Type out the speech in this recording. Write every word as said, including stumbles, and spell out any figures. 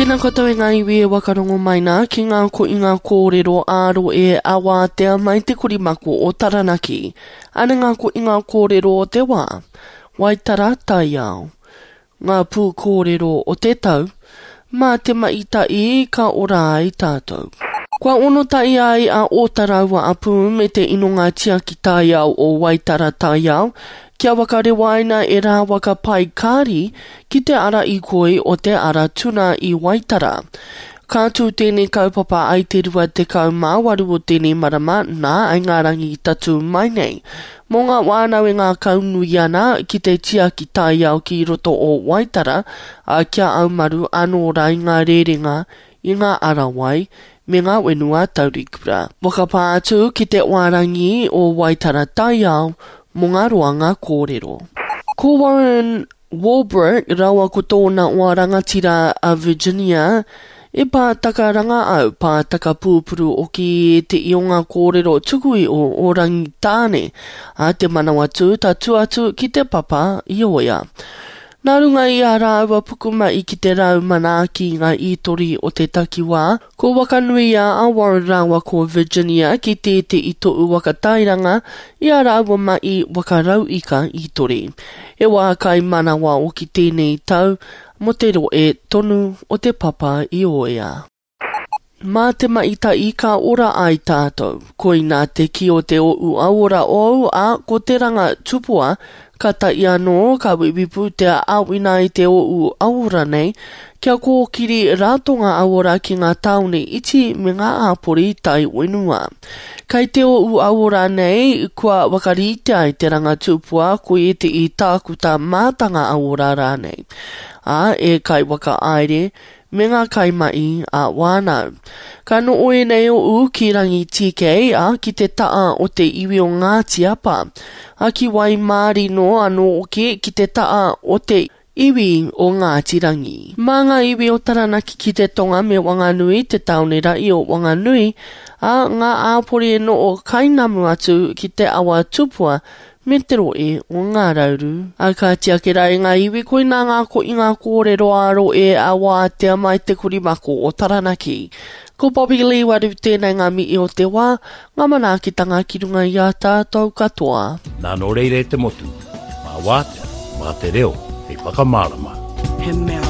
Tēnā koutou e ngā iwi e wakarongo mai nā ki ngā ko i ngā kōrero aro e awatea mai te kurimaku o Taranaki. Ane ngā ko i ngā kōrero o te wā. Waitara tai au. Ngā pū kōrero o te tau. Mā te maita i ka ora ai tātou. Kua ono tai ai a o taraua apu me te inonga tiaki tai au o Waitara tai au. Kia wakarewaina e rā waka pai kāri ki te ara i koe o te ara tuna i Waitara. Kātū tēnei kaupapa ai te rua te kau māwaru o tēnei marama nā ai ngā rangi i tatu mai nei. Mō ngā wānau e ngā kaunui ana ki te tiaki tai au ki roto o Waitara a kia aumaru anō rai ngā rerenga i ngā arawai me ngā wenua taurikura. Wakapā atu ki te warangi o Waitara tai au mō ngā roanga kōrero. Ko Warren Warbrick, rawa ko tōna o rangatira a Virginia, e pātaka ranga au pātaka pūpuru o ki te ionga kōrero tukui o orangi tāne, a te manawa tū tatu atu ki te papa i oia. Nā runga i a rāua pukuma i ki te rau mana ki ngā itori o te takiwā, ko wakanui a a Warren rawa ko Virginia ki te te i to'u wakatairanga i a rāua mai wakarau i ka itori. E wā kai manawa o ki tēnei tau, mo te roe tonu o te papa i oea. Mā te maita i ka ora ai tātou, koina te ki o te o u aura o a ko te ranga tupua, ka tai anō ka wiwipu te awina i te o u aura nei, kia kōkiri rātonga aura ki ngā taone iti me ngā āpori tai wenua. Kai te o u aura nei, kua wakarite ai te ranga tupua ko e te i tākuta mātanga aura rā nei. A e kai waka aere, me ngā kai mai a wānau. Ka no oe nei o u ki rangi T K a ki te taa o te iwi o Ngāti Apa. A ki wai māri no anō o ke ki te taa o te iwi o Ngāti Rangi. Mā ngā iwi o Taranaki ki te tonga me Wanganui te taone rai o Wanganui, a ngā āpori e no o kainamu atu ki te awa tupua, me te roe o ngā rauru. A ka tiake rai ngā iwi koina ngā ko i ngā kōrero aro e a wātea mai te kurimako o Taranaki. Ko Bobby Lee waru tēnei ngā mi i o te wā, ngā manaakitanga ki runga i a tātou katoa. Nā no reire te motu, mā wātea, mā te reo, hei whakamārama. He mea